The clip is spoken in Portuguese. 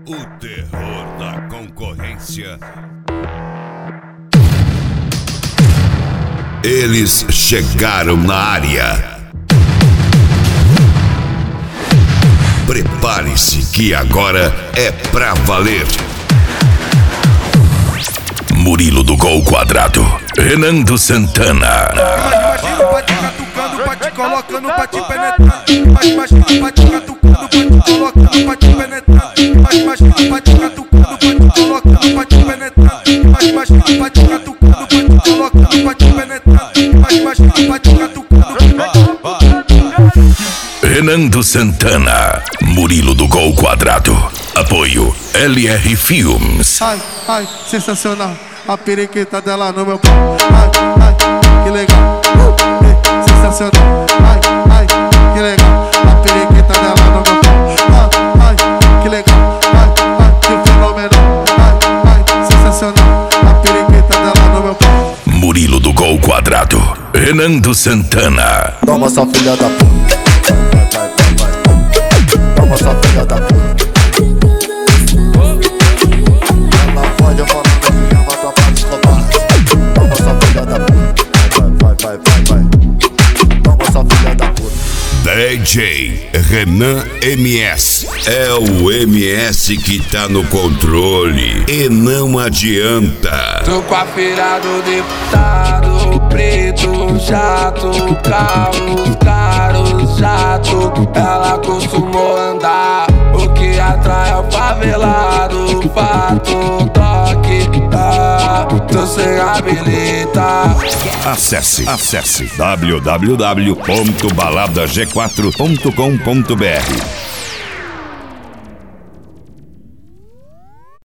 O terror da concorrência. Eles chegaram na área. Prepare-se que agora é pra valer. Murilo do Gol Quadrado, Renan do Santana. Imagina o bate catucando, bate colocando, bate penetrando. Imagina o bate catucando, bate colocando, bate penetrando. Imagina o bate catucando, bate colocando, bate penetrando. Imagina o bate catucando, bate colocando, bate penetrando. Imagina o bate catucando. Renan do Santana, Murilo do Gol Quadrado. Apoio LR Filmes. Ai, sensacional. A periquita dela no meu pau. Ai, que legal. Sensacional. Ai, que legal. A periquita dela no meu pau. Ai, que legal. Ai, que fenomenal. Ai, sensacional. A periquita dela no meu pau. Murilo do Gol Quadrado, Renan do Santana. Toma essa filha da puta. Toma essa filha da puta. Ela pode falar que minha mata pra escobar. Toma essa filha da puta. Vai. Toma essa filha da puta. DJ Renan MS. É o MS que tá no controle e não adianta. Tô com a filha do deputado, preto, chato, carro, caro, chato. Ela costumou andar, o que atrai é o favelado. Fato, toque, tô sem habilitar. Acesse www.baladag4.com.br